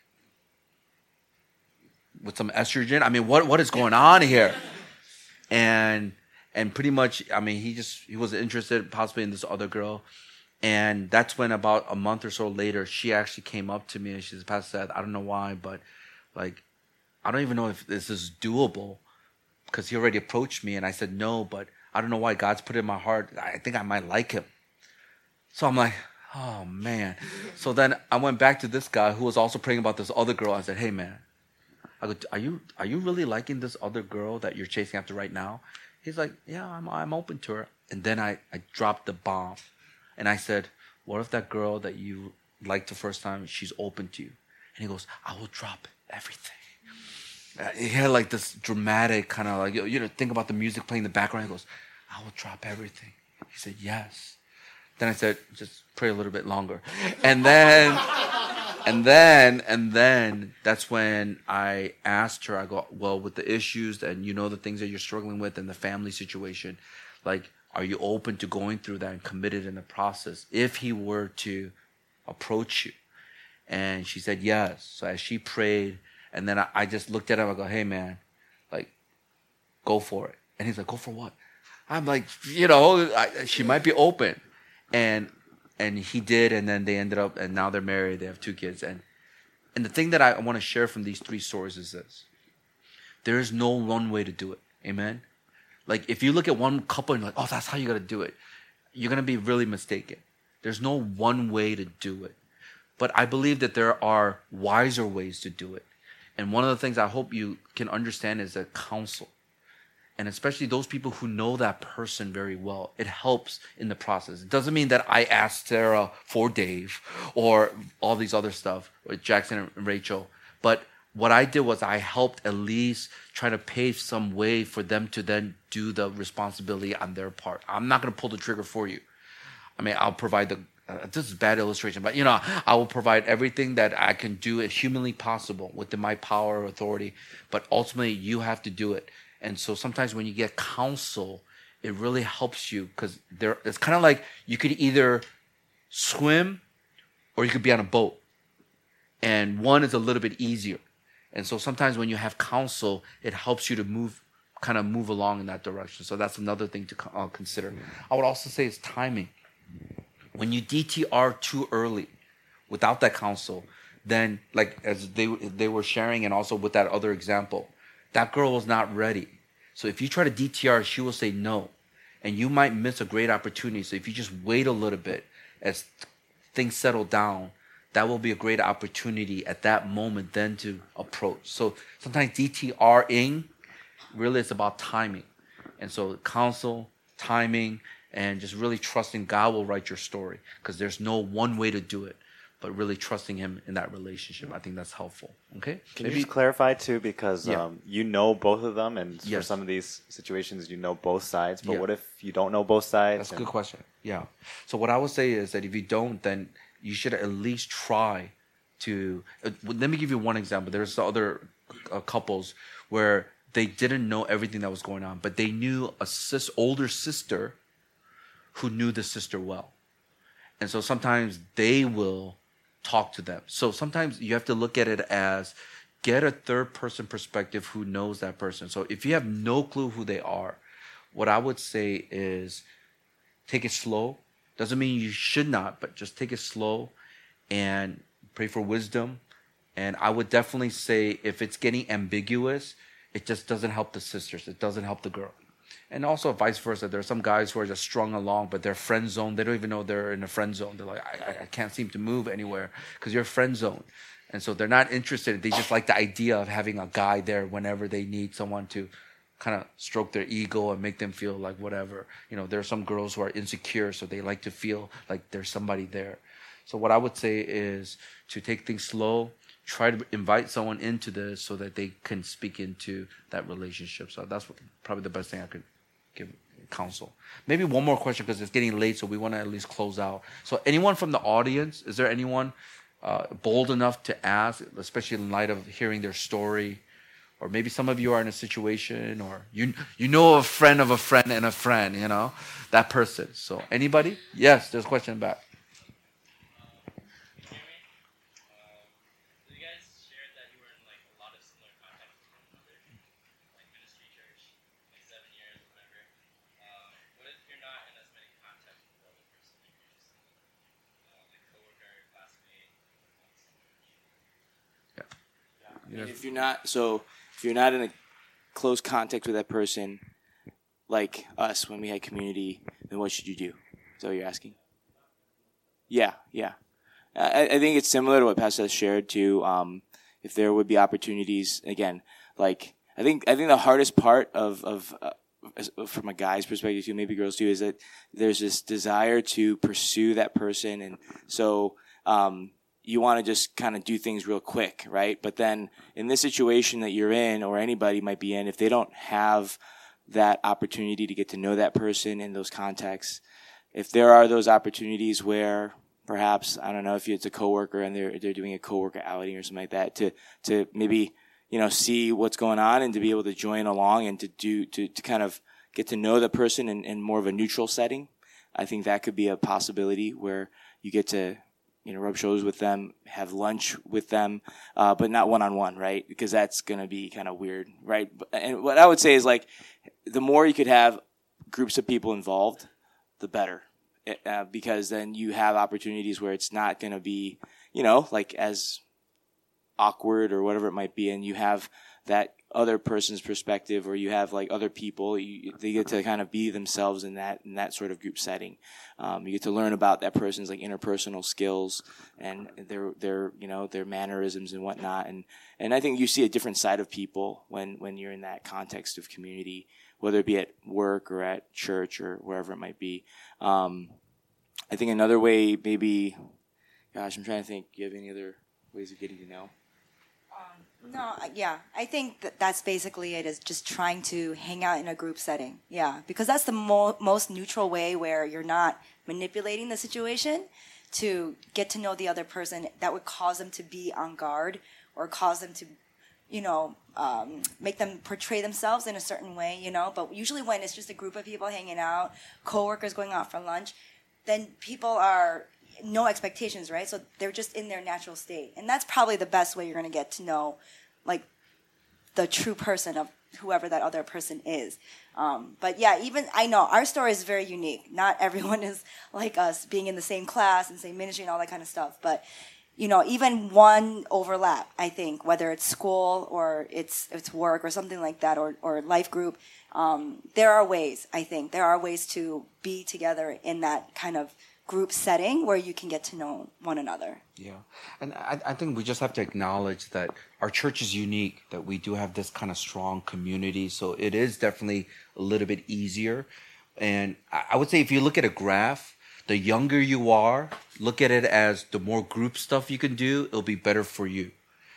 with some estrogen? I mean, what what is going on here? And and pretty much, I mean, he just, he was interested possibly in this other girl. And that's when about a month or so later, she actually came up to me and she said, Pastor Seth, I don't know why, but like, I don't even know if this is doable because he already approached me and I said no, but I don't know why God's put it in my heart. I think I might like him. So I'm like, oh man. So then I went back to this guy who was also praying about this other girl. I said, hey man, I go, are you are you really liking this other girl that you're chasing after right now? He's like, yeah, I'm I'm open to her. And then I, I dropped the bomb. And I said, what if that girl that you liked the first time, she's open to you? And he goes, I will drop everything. Uh, he had like this dramatic kind of like, you know, think about the music playing in the background. He goes, I will drop everything. He said, yes. Then I said, just pray a little bit longer. And then, and then, and then that's when I asked her, I go, well, with the issues and you know the things that you're struggling with and the family situation, like, are you open to going through that and committed in the process if he were to approach you? And she said yes. So as she prayed, and then I, I just looked at him, I go, hey man, like, go for it. And he's like, go for what? I'm like, you know, I, she might be open. And and he did, and then they ended up, and now they're married, they have two kids. And and the thing that I want to share from these three stories is this. There is no one way to do it. Amen? Like, if you look at one couple and you're like, oh, that's how you got to do it, you're going to be really mistaken. There's no one way to do it. But I believe that there are wiser ways to do it. And one of the things I hope you can understand is that counsel. And especially those people who know that person very well, it helps in the process. It doesn't mean that I asked Sarah for Dave or all these other stuff, or Jackson and Rachel. But what I did was I helped at least try to pave some way for them to then do the responsibility on their part. I'm not going to pull the trigger for you. I mean, I'll provide the, uh, this is bad illustration, but you know, I will provide everything that I can do as humanly possible within my power or authority. But ultimately, you have to do it. And so sometimes when you get counsel, it really helps you because there it's kind of like you could either swim or you could be on a boat. And one is a little bit easier. And so sometimes when you have counsel, it helps you to move, kind of move along in that direction. So that's another thing to uh, consider. I would also say is timing. When you D T R too early without that counsel, then like as they they were sharing and also with that other example, that girl was not ready. So if you try to D T R, she will say no. And you might miss a great opportunity. So if you just wait a little bit as things settle down, that will be a great opportunity at that moment then to approach. So sometimes DTRing really is about timing. And so counsel, timing, and just really trusting God will write your story because there's no one way to do it. But really trusting him in that relationship. I think that's helpful. Okay? Can Maybe, you just clarify too, because Yeah. um, you know both of them, and for Yes. some of these situations you know both sides. But Yeah. what if you don't know both sides? That's a and- good question. Yeah. So what I would say is that if you don't, then you should at least try to. Uh, let me give you one example. There's other uh, couples where they didn't know everything that was going on, but they knew a sis, older sister who knew the sister well. And so sometimes they will talk to them. So sometimes you have to look at it as get a third person perspective who knows that person. So if you have no clue who they are, what I would say is take it slow. Doesn't mean you should not, but just take it slow and pray for wisdom. And I would definitely say if it's getting ambiguous, it just doesn't help the sisters. It doesn't help the girl. And also vice versa. There are some guys who are just strung along, but they're friend zone. They don't even know they're in a friend zone. They're like, I, I can't seem to move anywhere because you're friend zone. And so they're not interested. They just like the idea of having a guy there whenever they need someone to kind of stroke their ego and make them feel like whatever. You know, there are some girls who are insecure, so they like to feel like there's somebody there. So what I would say is to take things slow, try to invite someone into this so that they can speak into that relationship. So that's what, probably the best thing I could give counsel. Maybe one more question because it's getting late, so we want to at least close out. So anyone from the audience, is there anyone uh, bold enough to ask, especially in light of hearing their story? Or maybe some of you are in a situation, or you you know a friend of a friend and a friend, you know, that person. So anybody? Yes, there's a question back. You know? If you're not, so if you're not in a close contact with that person, like us when we had community, then what should you do? Is that what you're asking? Yeah, yeah. I, I think it's similar to what Pastor has shared too. Um, if there would be opportunities, again, like I think I think the hardest part of of uh, from a guy's perspective too, maybe girls too, is that there's this desire to pursue that person, and so um, you want to just kind of do things real quick, right? But then in this situation that you're in, or anybody might be in, if they don't have that opportunity to get to know that person in those contexts, if there are those opportunities where perhaps, I don't know, if it's a coworker and they're they're doing a coworker outing or something like that, to to maybe, you know, see what's going on and to be able to join along and to do to, to kind of get to know the person in, in more of a neutral setting. I think that could be a possibility where you get to, you know, rub shoulders with them, have lunch with them, uh, but not one-on-one, right? Because that's going to be kind of weird, right? And what I would say is, like, the more you could have groups of people involved, the better. Uh, because then you have opportunities where it's not going to be, you know, like as awkward or whatever it might be, and you have that other person's perspective, or you have like other people, you, they get to kind of be themselves in that in that sort of group setting. Um, you get to learn about that person's like interpersonal skills and their their you know their mannerisms and whatnot, and and I think you see a different side of people when when you're in that context of community, whether it be at work or at church or wherever it might be. Um, I think another way, maybe, gosh, I'm trying to think. Do you have any other ways of getting to know? Um, no, yeah, I think that that's basically it. Is just trying to hang out in a group setting. Yeah, because that's the mo- most neutral way where you're not manipulating the situation to get to know the other person. That would cause them to be on guard or cause them to, you know, um, make them portray themselves in a certain way. You know, but usually when it's just a group of people hanging out, coworkers going out for lunch, then people are no expectations, right? So they're just in their natural state. And that's probably the best way you're going to get to know, like, the true person of whoever that other person is. Um, but yeah, even, I know, our story is very unique. Not everyone is like us, being in the same class and same ministry and all that kind of stuff. But, you know, even one overlap, I think, whether it's school or it's it's work or something like that, or, or life group, um, there are ways, I think, there are ways to be together in that kind of group setting where you can get to know one another. Yeah. And I, I think we just have to acknowledge that our church is unique, that we do have this kind of strong community. So it is definitely a little bit easier. And I, I would say if you look at a graph, the younger you are, look at it as the more group stuff you can do, it'll be better for you.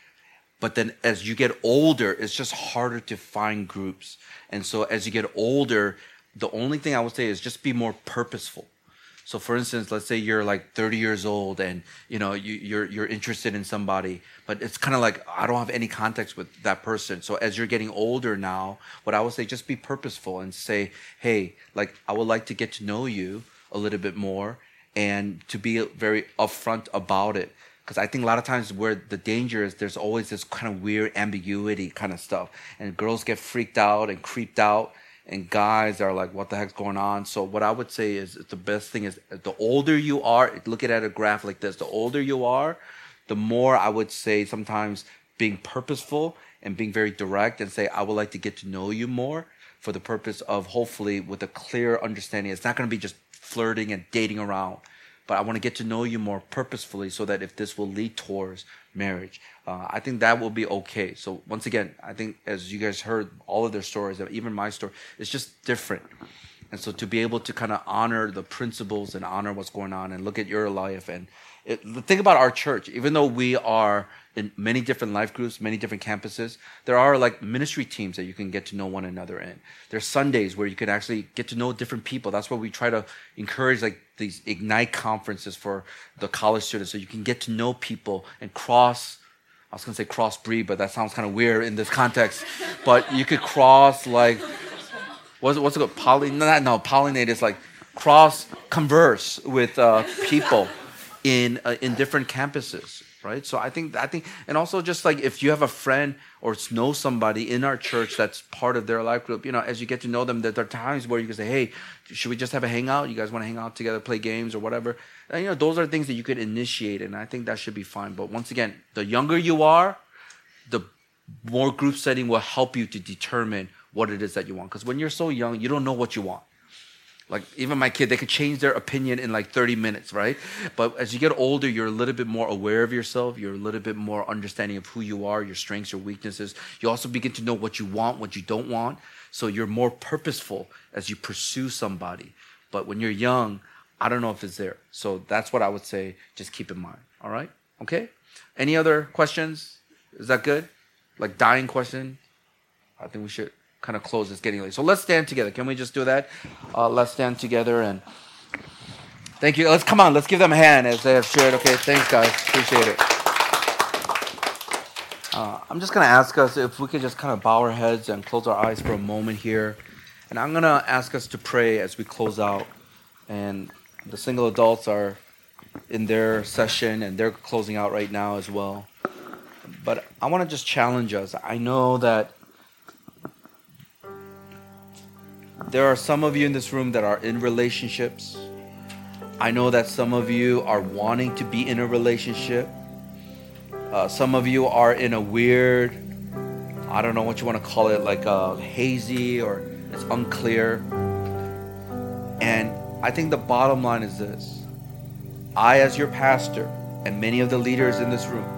But then as you get older, it's just harder to find groups. And so as you get older, the only thing I would say is just be more purposeful. So for instance, let's say you're like thirty years old and, you know, you, you're you're interested in somebody, but it's kind of like, I don't have any context with that person. So as you're getting older now, what I would say, just be purposeful and say, hey, like, I would like to get to know you a little bit more, and to be very upfront about it. Because I think a lot of times where the danger is, there's always this kind of weird ambiguity kind of stuff. And girls get freaked out and creeped out, and guys are like, what the heck's going on? So what I would say is the best thing is, the older you are, look at a graph like this, the older you are, the more I would say sometimes being purposeful and being very direct and say, I would like to get to know you more, for the purpose of hopefully with a clear understanding. It's not going to be just flirting and dating around, but I want to get to know you more purposefully so that if this will lead towards marriage, uh, I think that will be okay. So once again, I think as you guys heard all of their stories, even my story, it's just different. And so to be able to kind of honor the principles and honor what's going on and look at your life. And it, the thing about our church, even though we are in many different life groups, many different campuses, there are like ministry teams that you can get to know one another in. There's Sundays where you can actually get to know different people. That's why we try to encourage like these Ignite conferences for the college students, so you can get to know people and cross, I was going to say cross breed, but that sounds kind of weird in this context. But you could cross like, what's, what's it called? Poly, no, no, pollinate is like cross converse with uh, people in uh, in different campuses, right? So I think I think, and also just like if you have a friend or know somebody in our church that's part of their life group, you know, as you get to know them, there are times where you can say, hey, should we just have a hangout? You guys want to hang out together, play games or whatever? And, you know, those are things that you could initiate, and I think that should be fine. But once again, the younger you are, the more group setting will help you to determine what it is that you want. Because when you're so young, you don't know what you want. Like even my kid, they could change their opinion in like thirty minutes, right? But as you get older, you're a little bit more aware of yourself. You're a little bit more understanding of who you are, your strengths, your weaknesses. You also begin to know what you want, what you don't want. So you're more purposeful as you pursue somebody. But when you're young, I don't know if it's there. So that's what I would say. Just keep in mind. All right? Okay? Any other questions? Is that good? Like dying question? I think we should kind of close. It's getting late. So let's stand together. Can we just do that? Uh, let's stand together and thank you. Let's come on. Let's give them a hand as they have shared. Okay. Thanks, guys. Appreciate it. Uh, I'm just going to ask us if we could just kind of bow our heads and close our eyes for a moment here. And I'm going to ask us to pray as we close out. And the single adults are in their session and they're closing out right now as well. But I want to just challenge us. I know that there are some of you in this room that are in relationships. I know that some of you are wanting to be in a relationship. Uh, some of you are in a weird, I don't know what you want to call it, like a hazy or it's unclear. And I think the bottom line is this. I, as your pastor, and many of the leaders in this room,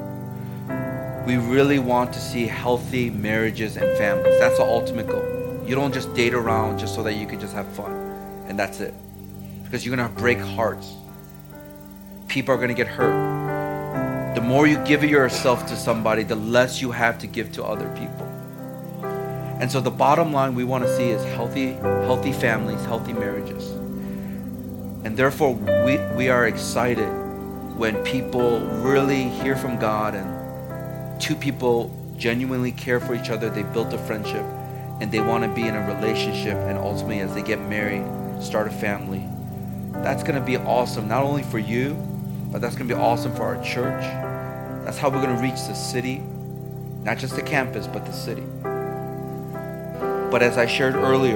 we really want to see healthy marriages and families. That's the ultimate goal. You don't just date around just so that you can just have fun. And that's it. Because you're going to break hearts. People are going to get hurt. The more you give yourself to somebody, the less you have to give to other people. And so the bottom line we want to see is healthy, healthy families, healthy marriages. And therefore, we, we are excited when people really hear from God and two people genuinely care for each other. They built a friendship. And they want to be in a relationship, and ultimately as they get married, start a family. That's going to be awesome, not only for you, but that's going to be awesome for our church. That's how we're going to reach the city, not just the campus, but the city. But as I shared earlier,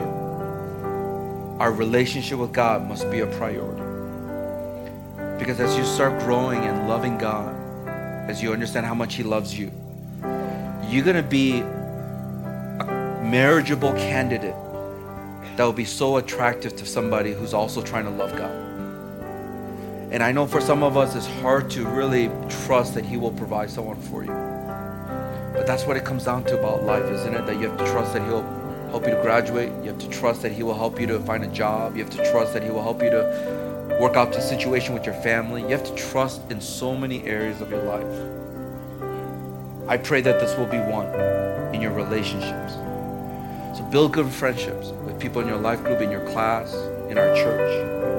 our relationship with God must be a priority. Because as you start growing and loving God, as you understand how much He loves you, you're going to be marriageable candidate that will be so attractive to somebody who's also trying to love God. And I know for some of us it's hard to really trust that He will provide someone for you. But that's what it comes down to about life, isn't it? That you have to trust that He'll help you to graduate. You have to trust that He will help you to find a job. You have to trust that He will help you to work out the situation with your family. You have to trust in so many areas of your life. I pray that this will be one in your relationships. So build good friendships with people in your life group, in your class, in our church.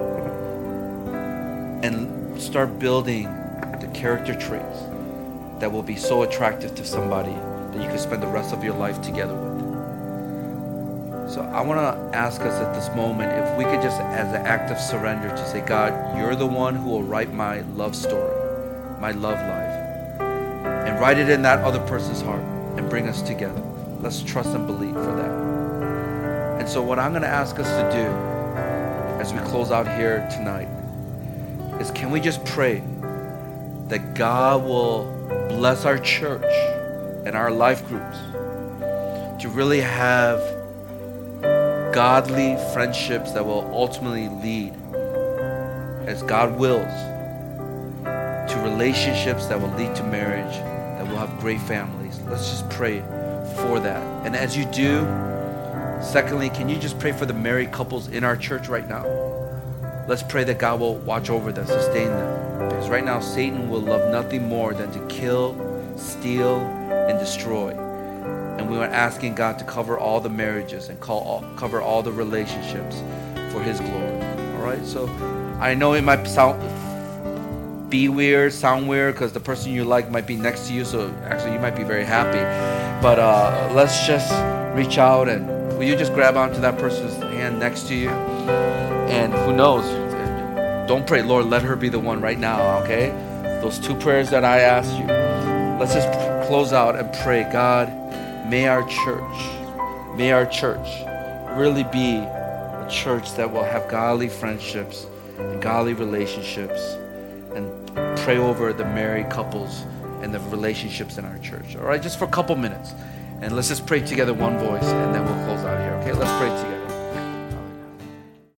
And start building the character traits that will be so attractive to somebody that you can spend the rest of your life together with. So I want to ask us at this moment if we could just, as an act of surrender, to say, God, you're the one who will write my love story, my love life, and write it in that other person's heart and bring us together. Let's trust and believe for that. And so what I'm going to ask us to do as we close out here tonight is, can we just pray that God will bless our church and our life groups to really have godly friendships that will ultimately lead, as God wills, to relationships that will lead to marriage, that will have great families. Let's just pray for that. And as you do, secondly, can you just pray for the married couples in our church right now? Let's pray that God will watch over them, sustain them. Because right now, Satan will love nothing more than to kill, steal, and destroy. And we are asking God to cover all the marriages and call all, cover all the relationships for His glory. All right? So I know it might sound be weird, sound weird, because the person you like might be next to you. So actually, you might be very happy. But uh, let's just reach out, and will you just grab onto that person's hand next to you? And who knows? Don't pray, Lord, let her be the one right now, okay? Those two prayers that I asked you. Let's just close out and pray. God, may our church, may our church really be a church that will have godly friendships and godly relationships, and pray over the married couples and the relationships in our church. All right, just for a couple minutes. And let's just pray together one voice, and then we'll close out here. Okay, let's pray together.